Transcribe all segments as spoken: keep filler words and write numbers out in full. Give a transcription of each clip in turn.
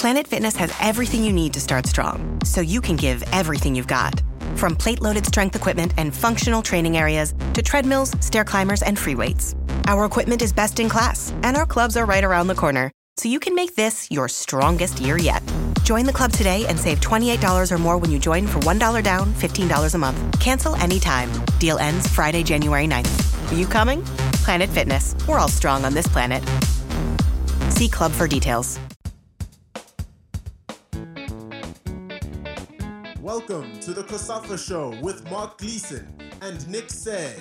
Planet Fitness has everything you need to start strong, so you can give everything you've got. From plate-loaded strength equipment and functional training areas to treadmills, stair climbers, and free weights. Our equipment is best in class, and our clubs are right around the corner, so you can make this your strongest year yet. Join the club today and save twenty-eight dollars or more when you join for one dollar down, fifteen dollars a month. Cancel anytime. Deal ends Friday, January ninth. Are you coming? Planet Fitness. We're all strong on this planet. See club for details. Welcome to the COSAFA Show with Mark Gleeson and Nick Said.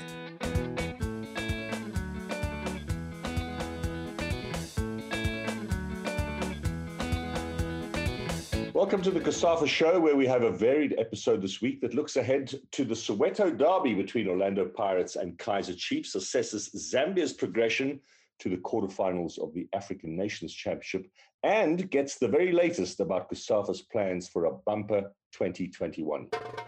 Welcome to the COSAFA Show, where we have a varied episode this week that looks ahead to the Soweto derby between Orlando Pirates and Kaizer Chiefs, assesses Zambia's progression to the quarterfinals of the African Nations Championship, and gets the very latest about COSAFA's plans for a bumper twenty twenty-one.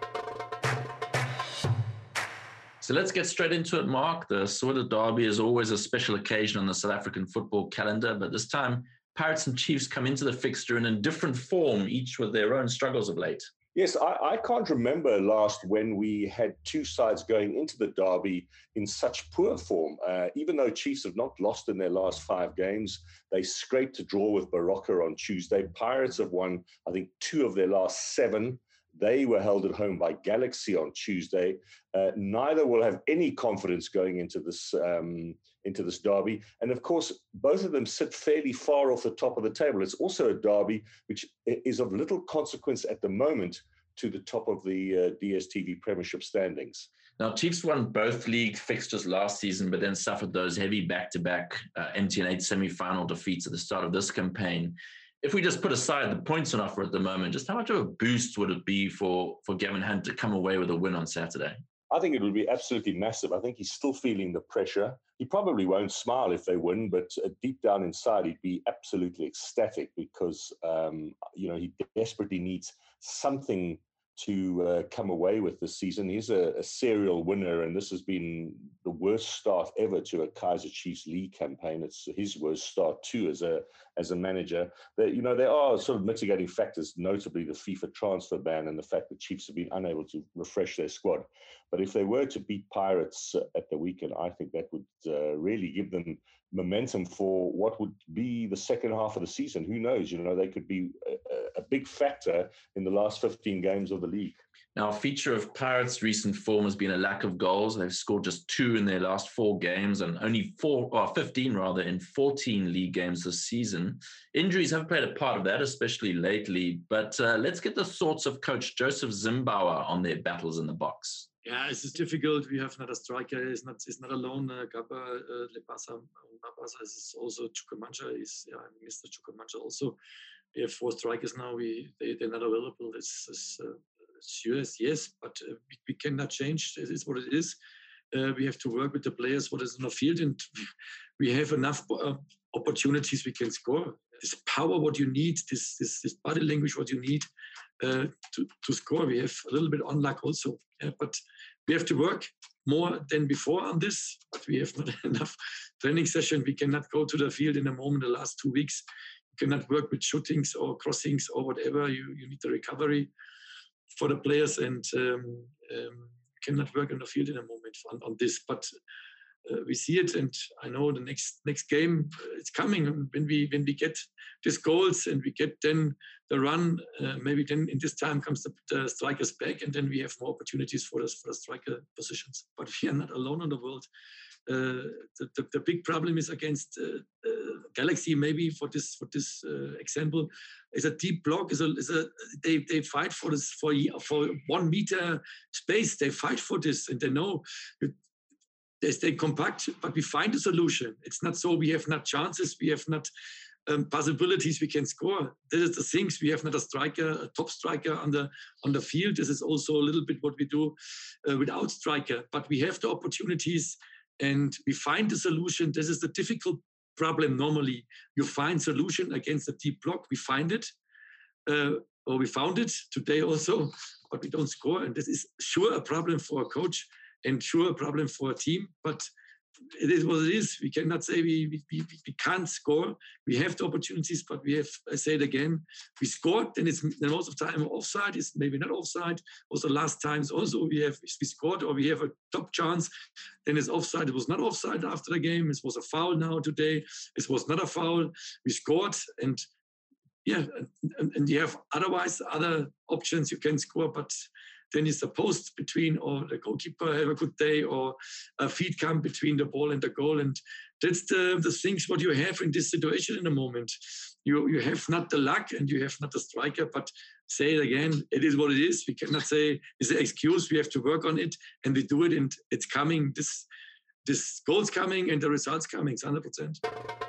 So let's get straight into it, Mark. The Soweto derby is always a special occasion on the South African football calendar, but this time Pirates and Chiefs come into the fixture in a different form, each with their own struggles of late. Yes, I, I can't remember last when we had two sides going into the derby in such poor form. Uh, even though Chiefs have not lost in their last five games, they scraped a draw with Baroka on Tuesday. Pirates have won, I think, two of their last seven. They were held at home by Galaxy on Tuesday. Uh, neither will have any confidence going into this um, into this derby. And of course, both of them sit fairly far off the top of the table. It's also a derby which is of little consequence at the moment to the top of the uh, D S T V Premiership standings. Now, Chiefs won both league fixtures last season, but then suffered those heavy back-to-back uh, M T N eight semi-final defeats at the start of this campaign. If we just put aside the points on offer at the moment, just how much of a boost would it be for, for Gavin Hunt to come away with a win on Saturday? I think it would be absolutely massive. I think he's still feeling the pressure. He probably won't smile if they win, but uh, deep down inside, he'd be absolutely ecstatic because, um, you know, he desperately needs something to uh, come away with this season. He's a, a serial winner, and this has been the worst start ever to a Kaizer Chiefs league campaign. It's his worst start too as a as a manager. That, you know, there are sort of mitigating factors, notably the FIFA transfer ban and the fact that Chiefs have been unable to refresh their squad. But if they were to beat Pirates at the weekend, I think that would uh, really give them momentum for what would be the second half of the season. Who knows? You know, they could be a, a big factor in the last fifteen games of the league. Now, a feature of Pirates' recent form has been a lack of goals. They've scored just two in their last four games and only four, or fifteen rather, in fourteen league games this season. Injuries have played a part of that, especially lately. But uh, let's get the thoughts of Coach Joseph Zimbauer on their battles in the box. Yeah, it's difficult. We have not a striker. He's not. He's not alone. Uh, Gaba uh, Lepasa Mapasa is also Chukwuemeka. Is yeah, Mister Chukwuemeka also. We have four strikers now. We they they're not available. It's, it's uh, serious, yes, but uh, we, we cannot change. It is what it is. Uh, we have to work with the players. What is in the field, and we have enough uh, opportunities. We can score. This power, what you need. This this this body language, what you need. Uh, to, to score. We have a little bit on luck also, yeah, but we have to work more than before on this, but we have not enough training session. We cannot go to the field in a moment the last two weeks. You cannot work with shootings or crossings or whatever. You, you need the recovery for the players, and um, um, cannot work on the field in a moment on, on this, but Uh, we see it, and I know the next next game uh, it's coming. And when we when we get these goals and we get then the run, uh, maybe then in this time comes the, the strikers back, and then we have more opportunities for us for the striker positions. But we are not alone in the world. Uh, the, the the big problem is against uh, uh, Galaxy. Maybe for this for this uh, example, is a deep block. Is a is a they they fight for this for for one meter space. They fight for this, and they know. It, They stay compact, but we find a solution. It's not so we have not chances, we have not um, possibilities we can score. This is the things. We have not a striker, a top striker on the on the field. This is also a little bit what we do uh, without striker. But we have the opportunities and we find the solution. This is the difficult problem normally. You find solution against a deep block. We find it, uh, or we found it today also, but we don't score. And this is sure a problem for a coach and sure a problem for a team. But it is what it is. We cannot say we, we, we, we can't score. We have the opportunities, but we have, I say it again, we scored, then it's then most of the time offside, it's maybe not offside. Also last times also we have we scored or we have a top chance, then it's offside. It was not offside after the game. It was a foul now today. It was not a foul. We scored and yeah, and, and you have otherwise other options you can score, but then it's the post between, or the goalkeeper have a good day, or a feed come between the ball and the goal. And that's the, the things what you have in this situation in the moment. You you have not the luck and you have not the striker, but say it again, it is what it is. We cannot say it's an excuse. We have to work on it and we do it, and it's coming. This, this goal's coming and the results coming, it's one hundred percent.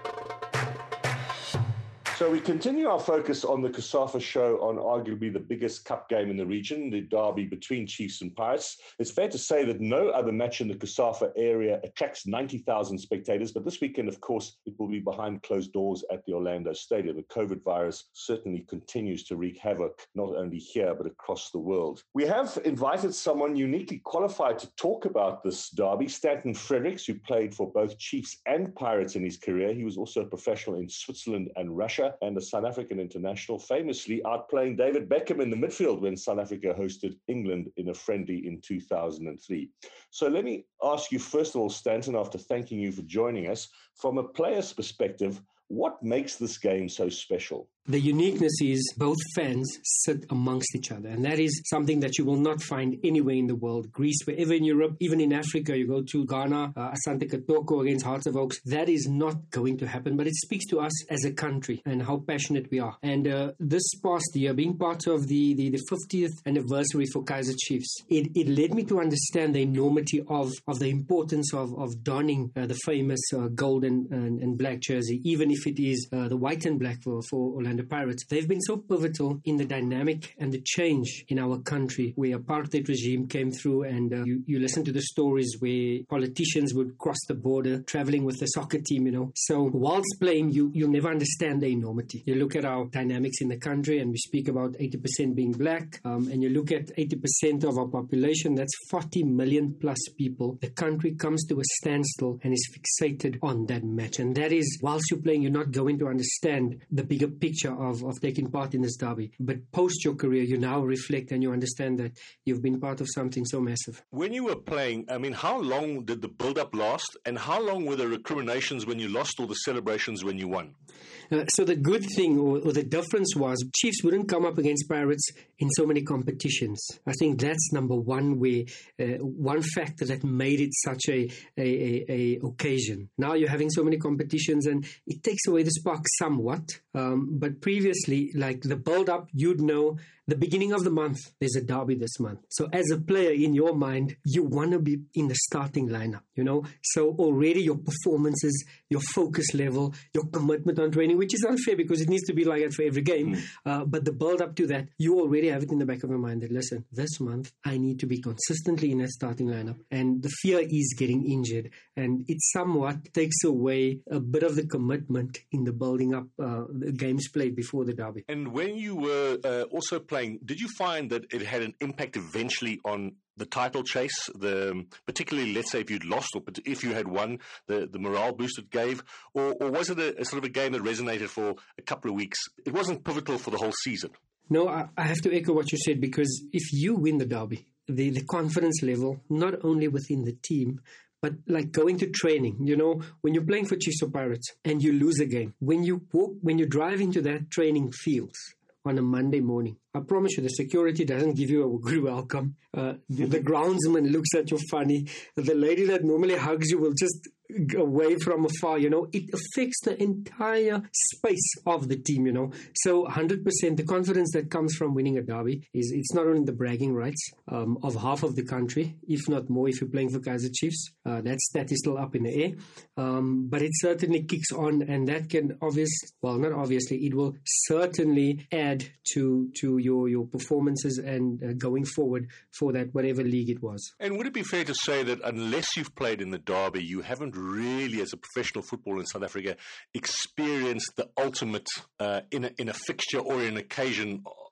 So we continue our focus on the COSAFA show on arguably the biggest cup game in the region, the derby between Chiefs and Pirates. It's fair to say that no other match in the COSAFA area attracts ninety thousand spectators, but this weekend, of course, it will be behind closed doors at the Orlando Stadium. The COVID virus certainly continues to wreak havoc, not only here, but across the world. We have invited someone uniquely qualified to talk about this derby, Stanton Fredericks, who played for both Chiefs and Pirates in his career. He was also a professional in Switzerland and Russia, and a South African international, famously outplaying David Beckham in the midfield when South Africa hosted England in a friendly in two thousand three. So let me ask you, first of all, Stanton, after thanking you for joining us, from a player's perspective, what makes this game so special? The uniqueness is both fans sit amongst each other. And that is something that you will not find anywhere in the world. Greece, wherever in Europe, even in Africa, you go to Ghana, uh, Asante Kotoko against Hearts of Oaks. That is not going to happen. But it speaks to us as a country and how passionate we are. And uh, this past year, being part of the, the, the fiftieth anniversary for Kaizer Chiefs, it, it led me to understand the enormity of, of the importance of, of donning uh, the famous uh, gold and, and, and black jersey, even if it is uh, the white and black for, for Orlando Pirates. They've been so pivotal in the dynamic and the change in our country, where apartheid regime came through, and uh, you, you listen to the stories where politicians would cross the border traveling with the soccer team, you know. So whilst playing, you, you'll never understand the enormity. You look at our dynamics in the country and we speak about eighty percent being black, um, and you look at eighty percent of our population, that's forty million plus people. The country comes to a standstill and is fixated on that match. And that is, whilst you're playing, you're not going to understand the bigger picture of, of taking part in this derby. But post your career, you now reflect and you understand that you've been part of something so massive. When you were playing, I mean, how long did the build-up last? And how long were the recriminations when you lost, or the celebrations when you won? Uh, so the good thing, or, or the difference was, Chiefs wouldn't come up against Pirates in so many competitions. I think that's number one, where uh, one factor that made it such a, a, a, a occasion. Now you're having so many competitions and it takes away the spark somewhat. Um, but previously, like the build-up, you'd know the beginning of the month, there's a derby this month. So as a player, in your mind, you want to be in the starting lineup, you know. So already your performances, your focus level, your commitment on training, which is unfair because it needs to be like that for every game. Mm. Uh, but the build-up to that, you already have it in the back of your mind that, listen, this month, I need to be consistently in that starting lineup. And the fear is getting injured. And it somewhat takes away a bit of the commitment in the building up uh, the games played before the derby. And when you were uh, also playing, did you find that it had an impact eventually on the title chase, the particularly, let's say, if you'd lost or if you had won, the, the morale boost it gave? Or, or was it a, a sort of a game that resonated for a couple of weeks? It wasn't pivotal for the whole season. No, I, I have to echo what you said, because if you win the derby, the, the confidence level, not only within the team, but like going to training, you know, when you're playing for Chiefs or Pirates and you lose a game, when you walk, when you drive into that training fields on a Monday morning, I promise you, the security doesn't give you a good welcome. Uh, the, the groundsman looks at you funny. The lady that normally hugs you will just away from afar, you know. It affects the entire space of the team, you know. So one hundred percent the confidence that comes from winning a derby is, it's not only the bragging rights um, of half of the country, if not more, if you're playing for Kaizer Chiefs. Uh, that stat is still up in the air. Um, but it certainly kicks on, and that can obviously, well, not obviously, it will certainly add to to your, your performances and uh, going forward for that, whatever league it was. And would it be fair to say that unless you've played in the derby, you haven't really, as a professional footballer in South Africa, experienced the ultimate uh, in, a, in a fixture or an occasion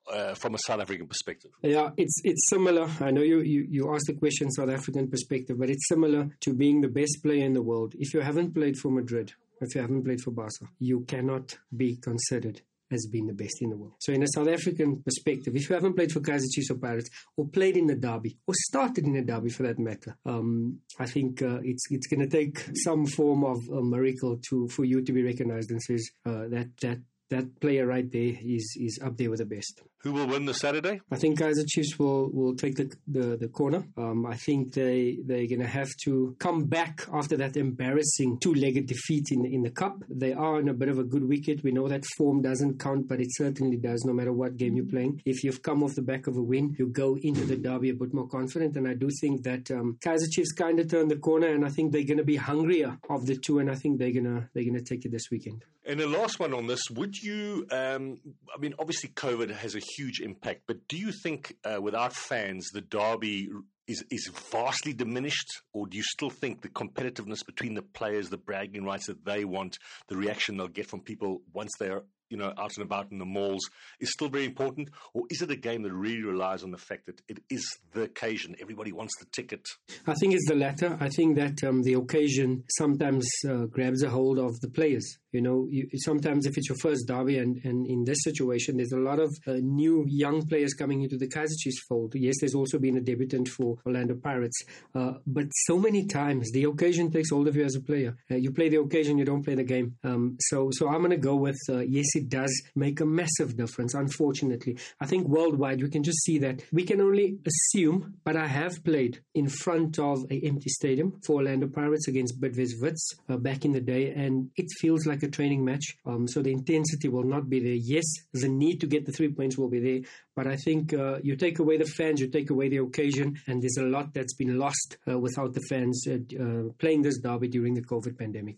uh, from a South African perspective? Yeah, it's it's similar. I know you, you, you asked the question South African perspective, but it's similar to being the best player in the world. If you haven't played for Madrid, if you haven't played for Barca, you cannot be considered as being the best in the world. So in a South African perspective, if you haven't played for Kaizer Chiefs or Pirates, or played in the derby, or started in a derby for that matter, um, I think uh, it's it's going to take some form of a miracle to for you to be recognized and says uh, that that that player right there is is up there with the best. Who will win this Saturday? I think Kaizer Chiefs will, will take the the, the corner. Um, I think they, they're going to have to come back after that embarrassing two-legged defeat in, in the Cup. They are on a bit of a good wicket. We know that form doesn't count, but it certainly does no matter what game you're playing. If you've come off the back of a win, you go into the derby a bit more confident, and I do think that um, Kaizer Chiefs kind of turned the corner, and I think they're going to be hungrier of the two, and I think they're going to they're going to take it this weekend. And the last one on this, would you, um, I mean, obviously COVID has a huge impact, but do you think uh, without fans, the derby is, is vastly diminished? Or do you still think the competitiveness between the players, the bragging rights that they want, the reaction they'll get from people once they're you know, out and about in the malls is still very important? Or is it a game that really relies on the fact that it is the occasion? Everybody wants the ticket. I think it's the latter. I think that um, the occasion sometimes uh, grabs a hold of the players. You know, you, sometimes if it's your first derby, and, and in this situation, there's a lot of uh, new young players coming into the Kaizer Chiefs fold. Yes, there's also been a debutant for Orlando Pirates. Uh, but so many times, the occasion takes hold of you as a player. Uh, you play the occasion, you don't play the game. Um, so, so I'm going to go with, uh, yes, it does make a massive difference, unfortunately. I think worldwide, we can just see that. We can only assume, but I have played in front of an empty stadium for Orlando Pirates against Bidvest Wits uh, back in the day, and it feels like a training match. Um, so the intensity will not be there. Yes, the need to get the three points will be there, but I think uh, you take away the fans, you take away the occasion, and there's a lot that's been lost uh, without the fans uh, uh, playing this derby during the COVID pandemic.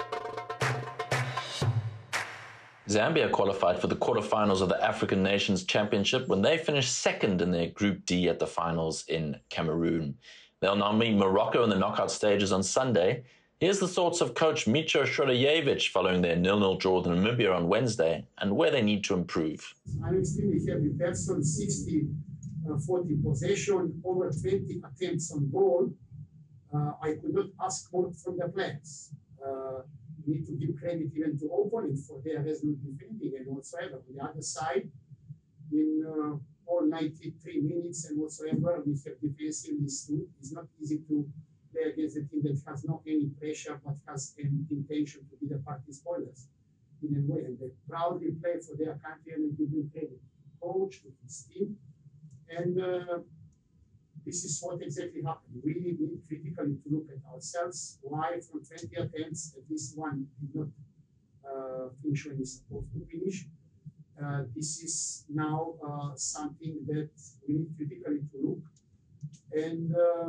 Zambia qualified for the quarterfinals of the African Nations Championship when they finished second in their Group D at the finals in Cameroon. They'll now meet Morocco in the knockout stages on Sunday. Here's the thoughts of coach Micho Shrodievich following their nil-nil draw with Namibia on Wednesday and where they need to improve. I'm extremely happy person, sixty forty possession, over twenty attempts on goal. Uh, I could not ask more from the players. Uh, need to give credit even to opponents for their resolute defending and whatsoever. On the other side, in uh, all ninety-three minutes and whatsoever, we have defensively stood. It's not easy to play against a team that has not any pressure but has an intention to be the party spoilers in a way. And they proudly play for their country and they give them credit. Coach, to his team. And uh, this is what exactly happened. We need critically to look at ourselves. Why from twenty attempts, at least one did not uh, finish when he's supposed to finish. Uh, this is now uh, something that we need critically to look. And uh,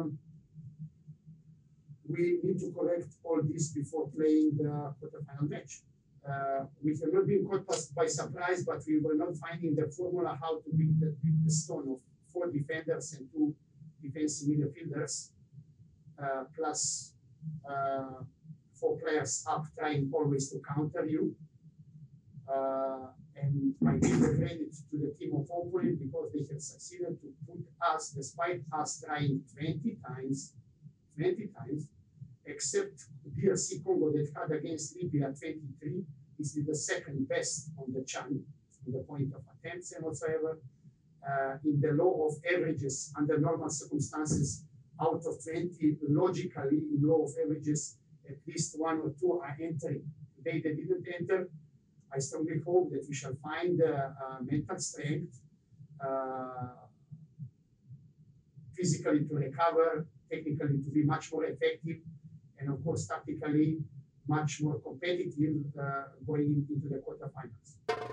we need to correct all this before playing the quarterfinal match. Uh, we have not been caught by surprise, but we were not finding the formula how to beat the, beat the stone of four defenders and two defensive midfielders, uh, plus uh, four players up trying always to counter you. Uh, and I give the credit to the team of opponent because they have succeeded to put us, despite us trying twenty times, twenty times, except D R C Congo that had against Libya twenty-three, is the second best on the channel, from the point of attempts and whatsoever. Uh, in the law of averages, under normal circumstances, out of twenty, logically, in law of averages, at least one or two are entering. Today they didn't enter. I strongly hope that we shall find uh, uh, mental strength, uh, physically to recover, technically to be much more effective, and of course, tactically, much more competitive uh, going into the quarterfinals.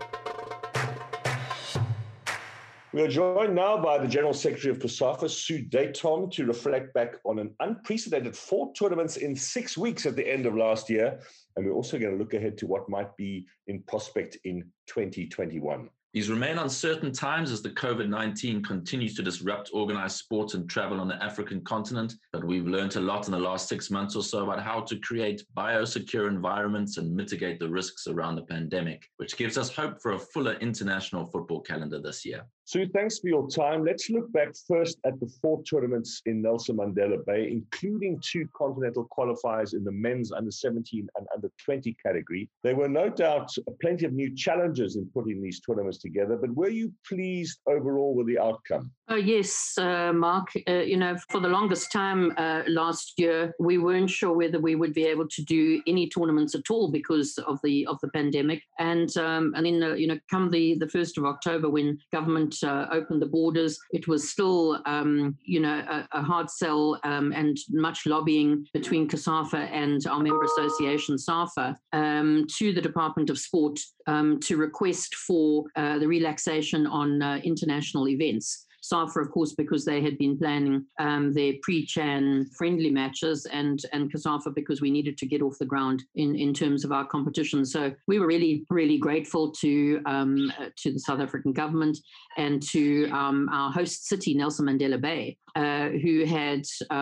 We are joined now by the General Secretary of COSAFA, Sue Daytom, to reflect back on an unprecedented four tournaments in six weeks at the end of last year. And we're also going to look ahead to what might be in prospect in twenty twenty-one. These remain uncertain times as the COVID nineteen continues to disrupt organized sports and travel on the African continent, but we've learned a lot in the last six months or so about how to create biosecure environments and mitigate the risks around the pandemic, which gives us hope for a fuller international football calendar this year. Sue, thanks for your time. Let's look back first at the four tournaments in Nelson Mandela Bay, including two continental qualifiers in the men's under seventeen and under twenty category. There were no doubt plenty of new challenges in putting these tournaments together, but were you pleased overall with the outcome? Oh, yes, uh, Mark. Uh, you know, for the longest time uh, last year, we weren't sure whether we would be able to do any tournaments at all because of the of the pandemic. And um, and then, uh, you know, come the, the first of October, when government uh, opened the borders, it was still, um, you know, a, a hard sell um, and much lobbying between COSAFA and our member association, SAFA, um, to the Department of Sport um, to request for uh, the relaxation on uh, international events. SAFA, of course, because they had been planning um, their pre-Chan friendly matches, and and COSAFA because we needed to get off the ground in, in terms of our competition. So we were really, really grateful to um, to the South African government and to um, our host city, Nelson Mandela Bay, uh, who had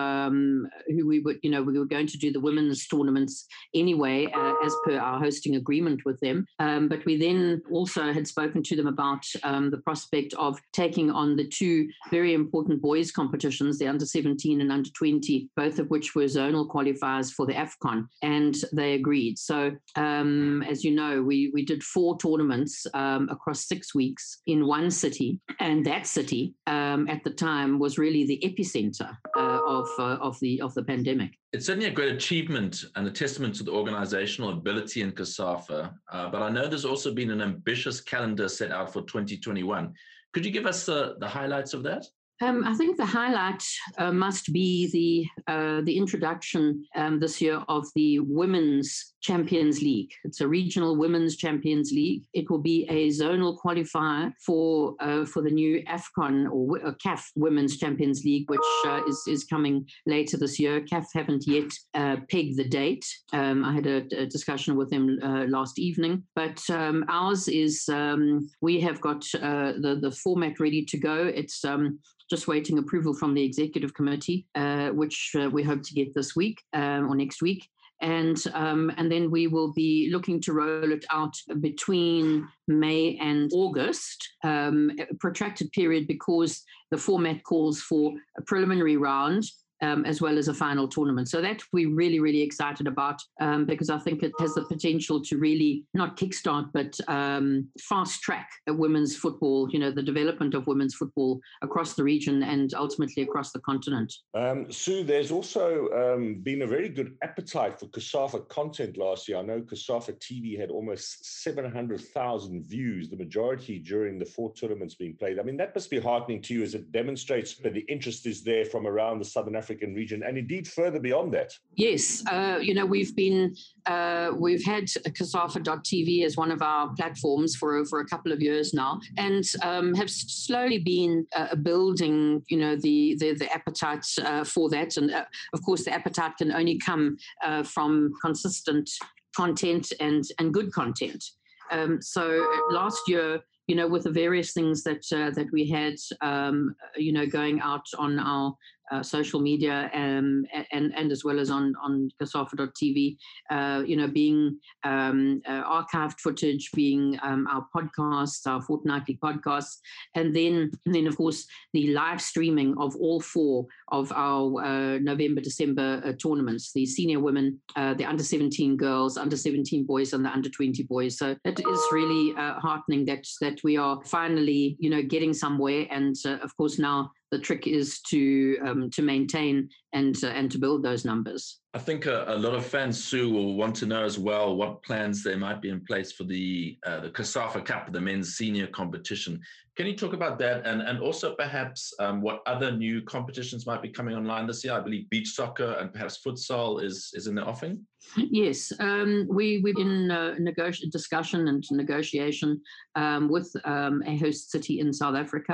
um, who we were, you know, we were going to do the women's tournaments anyway, uh, as per our hosting agreement with them. Um, but we then also had spoken to them about um, the prospect of taking on the two very important boys competitions, the under seventeen and under twenty, both of which were zonal qualifiers for the AFCON, and they agreed. So um, as you know, we, we did four tournaments um, across six weeks in one city, and that city um, at the time was really the epicenter uh, of, uh, of, the, of the pandemic. It's certainly a great achievement and a testament to the organizational ability in COSAFA, uh, but I know there's also been an ambitious calendar set out for twenty twenty-one. Could you give us uh, the highlights of that? Um, I think the highlight uh, must be the uh, the introduction um, this year of the Women's Champions League. It's a regional Women's Champions League. It will be a zonal qualifier for uh, for the new AFCON or, or C A F Women's Champions League, which uh, is is coming later this year. C A F haven't yet uh, pegged the date. Um, I had a, a discussion with them uh, last evening, but um, ours is um, we have got uh, the the format ready to go. It's um, just waiting approval from the executive committee, uh, which uh, we hope to get this week um, or next week. And um, and then we will be looking to roll it out between May and August, um, a protracted period because the format calls for a preliminary round Um, as well as a final tournament. So that we're really, really excited about um, because I think it has the potential to really not kickstart, but um, fast track women's football, you know, the development of women's football across the region and ultimately across the continent. Um, Sue, there's also um, been a very good appetite for COSAFA content last year. I know COSAFA T V had almost seven hundred thousand views, the majority during the four tournaments being played. I mean, that must be heartening to you as it demonstrates that the interest is there from around the Southern African region and indeed further beyond that. Yes, uh, you know, we've been, uh, we've had COSAFA dot T V as one of our platforms for, for a couple of years now, and um, have slowly been uh, building, you know, the, the, the appetite uh, for that. And uh, of course, the appetite can only come uh, from consistent content and, and good content. Um, so last year, you know, with the various things that uh, that we had, um, you know, going out on our uh, social media um, and and as well as on on COSAFA dot T V, uh, you know, being um, uh, archived footage, being um, our podcasts, our fortnightly podcasts, and then and then of course the live streaming of all four of our uh, November December uh, tournaments: the senior women, uh, the under seventeen girls, under seventeen boys, and the under twenty boys. So it is really uh, heartening that that we are finally, you know, getting somewhere. And uh, of course now the trick is to um, to maintain and uh, and to build those numbers. I think a, a lot of fans, Sue, will want to know as well what plans there might be in place for the uh, the COSAFA Cup, the men's senior competition. Can you talk about that, and and also perhaps um, what other new competitions might be coming online this year? I believe beach soccer and perhaps futsal is is in the offing. Yes, um, we we're in uh, negoti- discussion and negotiation um, with um, a host city in South Africa.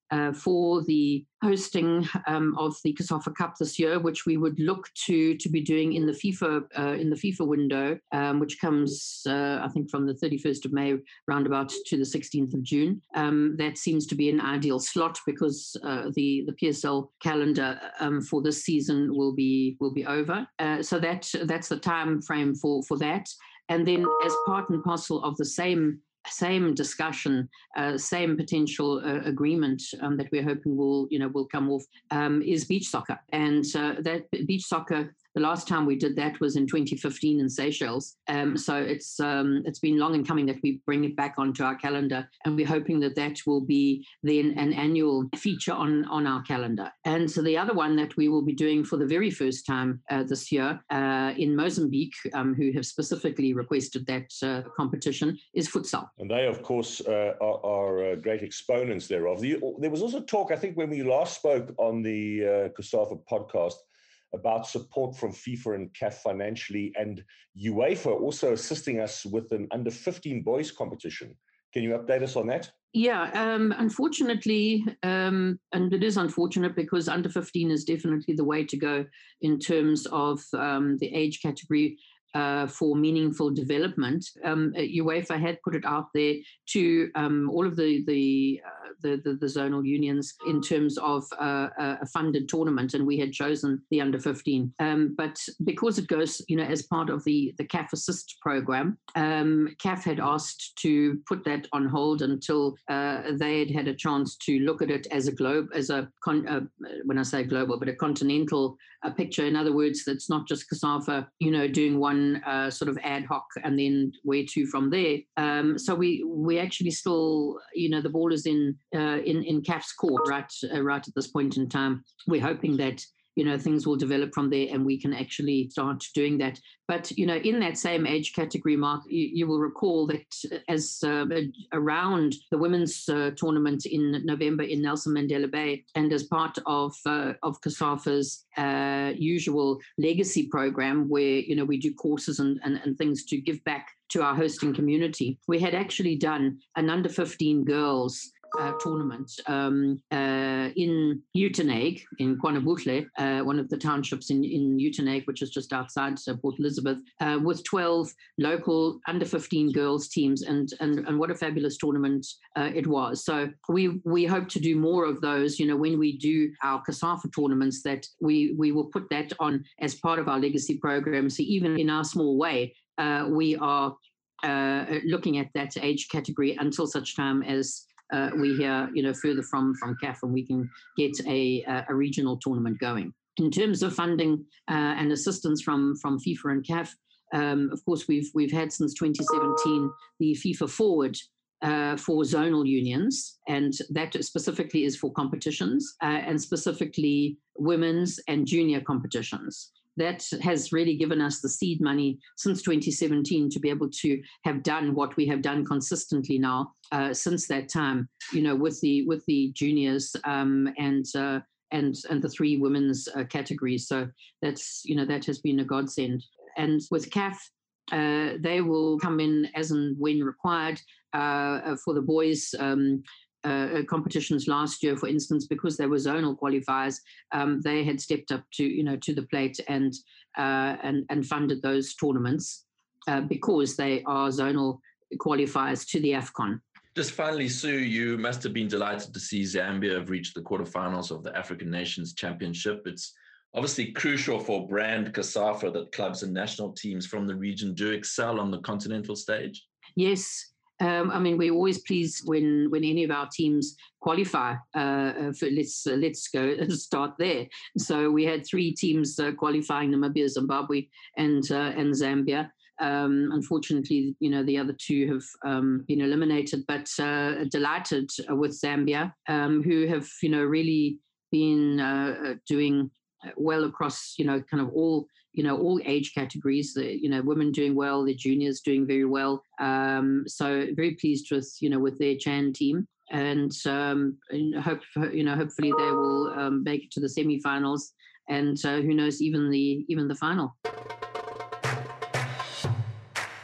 uh, for the hosting um, of the COSAFA Cup this year, which we would look to to be doing in the FIFA uh, in the FIFA window, um, which comes uh, I think from the thirty-first of May roundabout to the sixteenth of June. Um, that seems to be an ideal slot because uh, the the P S L calendar um, for this season will be will be over. Uh, so that that's the time frame for for that. And then, as part and parcel of the same same discussion, uh, same potential uh, agreement um, that we're hoping will, you know, will come off um, is beach soccer. And uh, that beach soccer, the last time we did that was in twenty fifteen in Seychelles. Um, so it's um, it's been long in coming that we bring it back onto our calendar, and we're hoping that that will be then an annual feature on, on our calendar. And so the other one that we will be doing for the very first time uh, this year uh, in Mozambique, um, who have specifically requested that uh, competition, is futsal. And they, of course, uh, are, are uh, great exponents thereof. The, there was also talk, I think, when we last spoke on the uh, COSAFA podcast, about support from FIFA and C A F financially, and UEFA also assisting us with an under fifteen boys competition. Can you update us on that? Yeah, um, unfortunately, um, and it is unfortunate because under fifteen is definitely the way to go in terms of um, the age category uh, for meaningful development. Um, UEFA had put it out there to um, all of the the, uh, the the the zonal unions in terms of uh, a funded tournament, and we had chosen the under fifteen. Um, but because it goes, you know, as part of the the C A F Assist program, um, C A F had asked to put that on hold until uh, they had had a chance to look at it as a globe, as a con- uh, when I say global, but a continental uh, picture. In other words, that's not just COSAFA, you know, doing one uh, sort of ad hoc and then where to from there. Um, so we we actually still, you know, the ball is in uh, in in C A F's court right uh, right at this point in time. We're hoping that, you know, things will develop from there and we can actually start doing that. But, you know, in that same age category, Mark, you, you will recall that as uh, around the women's uh, tournament in November in Nelson Mandela Bay, and as part of uh, of COSAFA's uh, usual legacy program where, you know, we do courses and, and, and things to give back to our hosting community, we had actually done an under fifteen girls Uh, tournament um, uh, in Uitenhage, in KwaNobuhle, uh, one of the townships in, in Uitenhage, which is just outside uh, Port Elizabeth, uh, with twelve local under fifteen girls teams, and and, and what a fabulous tournament uh, it was. So we we hope to do more of those, you know, when we do our COSAFA tournaments, that we, we will put that on as part of our legacy program. So even in our small way, uh, we are uh, looking at that age category until such time as Uh, we hear, you know, further from from C A F, and we can get a a regional tournament going. In terms of funding uh, and assistance from from FIFA and C A F, um, of course, we've we've had since twenty seventeen the FIFA Forward uh, for zonal unions, and that specifically is for competitions uh, and specifically women's and junior competitions. That has really given us the seed money since twenty seventeen to be able to have done what we have done consistently now uh, since that time, you know, with the with the juniors um, and uh, and and the three women's uh, categories. So that's, you know, that has been a godsend. And with C A F, uh, they will come in as and when required uh, for the boys. Um, Uh, competitions last year, for instance, because they were zonal qualifiers, um, they had stepped up to, you know, to the plate and uh, and and funded those tournaments uh, because they are zonal qualifiers to the AFCON. Just finally, Sue, you must have been delighted to see Zambia have reached the quarterfinals of the African Nations Championship. It's obviously crucial for brand COSAFA that clubs and national teams from the region do excel on the continental stage. Yes. Um, I mean, we're always pleased when, when any of our teams qualify. Uh, for, let's uh, let's go and start there. So we had three teams uh, qualifying: Namibia, Zimbabwe, and uh, and Zambia. Um, unfortunately, you know, the other two have um, been eliminated. But uh, delighted with Zambia, um, who have, you know, really been uh, doing well across, you know, kind of all. you know, all age categories, the, you know, women doing well, the juniors doing very well. Um, so very pleased with, you know, with their Chan team, and, um, and hope, you know, hopefully they will um, make it to the semi-finals, and uh, who knows, even the even the final.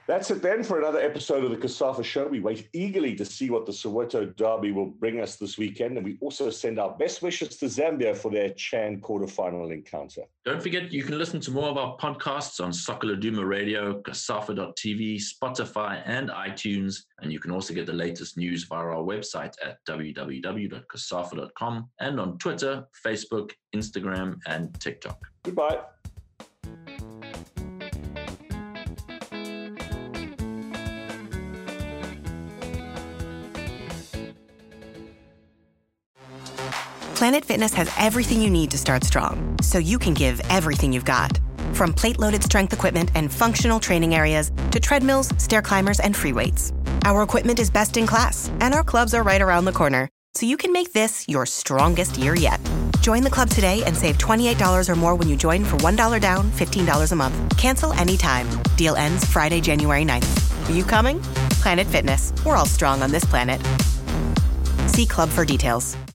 That's it then for another episode of the COSAFA Show. We wait eagerly to see what the Soweto Derby will bring us this weekend, and we also send our best wishes to Zambia for their Chan quarterfinal encounter. Don't forget, you can listen to more of our podcasts on Soccer Laduma Radio, COSAFA dot T V, Spotify, and iTunes. And you can also get the latest news via our website at w w w dot cosafa dot com and on Twitter, Facebook, Instagram, and TikTok. Goodbye. Planet Fitness has everything you need to start strong, so you can give everything you've got. From plate-loaded strength equipment and functional training areas to treadmills, stair climbers, and free weights. Our equipment is best in class, and our clubs are right around the corner, so you can make this your strongest year yet. Join the club today and save twenty-eight dollars or more when you join for one dollar down, fifteen dollars a month. Cancel anytime. Deal ends Friday, January ninth. Are you coming? Planet Fitness. We're all strong on this planet. See club for details.